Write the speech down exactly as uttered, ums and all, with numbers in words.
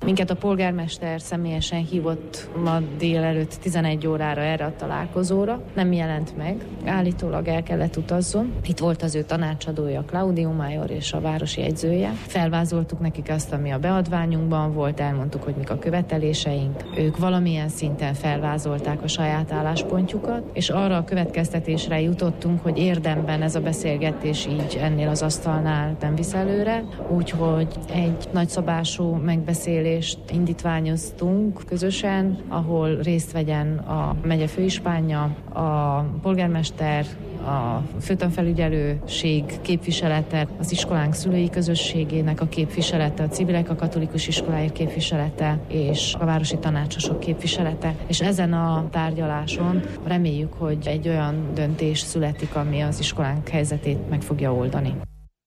Minket a polgármester személyesen hívott ma délelőtt tizenegy órára erre a találkozóra. Nem jelent meg, állítólag el kellett utazzon. Itt volt az ő tanácsadója, Claudio Major és a városi jegyzője. Felvázoltuk nekik azt, ami a beadványunkban volt, elmondtuk, hogy mik a követeléseink. Ők valamilyen szinten felvázolták a saját álláspontjukat, és arra a következtetésre jutottunk, hogy érdemben ez a beszélgetés így ennél az asztalnál nem visz előre, úgyhogy egy nagyszabású megbeszélést indítványoztunk közösen, ahol részt vegyen a megye főispánja, a polgármester, a főtanfelügyelőség képviselete, az iskolánk szülői közösségének a képviselete, a civilek a katolikus iskoláért képviselete és a városi tanácsosok képviselete. És ezen a tárgyaláson reméljük, hogy egy olyan döntés születik, ami az iskolánk helyzetét meg fogja oldani.